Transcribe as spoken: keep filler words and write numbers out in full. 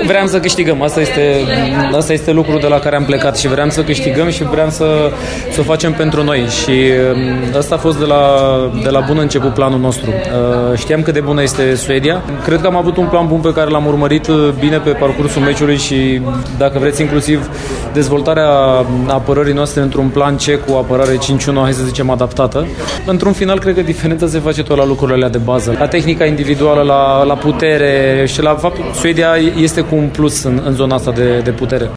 Vreau să câștigăm, asta este, asta este lucrul de la care am plecat și vreau să câștigăm și vreau să, să o facem pentru noi și asta a fost de la, de la bun început planul nostru. Știam cât de bună este Suedia, cred că am avut un plan bun pe care l-am urmărit bine pe parcursul meciului și dacă vreți inclusiv dezvoltarea apărării noastre într-un plan C cu apărare cinci unu, hai să zicem, adaptată. Într-un final, cred că diferența se face tot la lucrurile alea de bază, la tehnica individuală, la, la putere și la faptul că Suedia este cu un plus în, în zona asta de, de putere.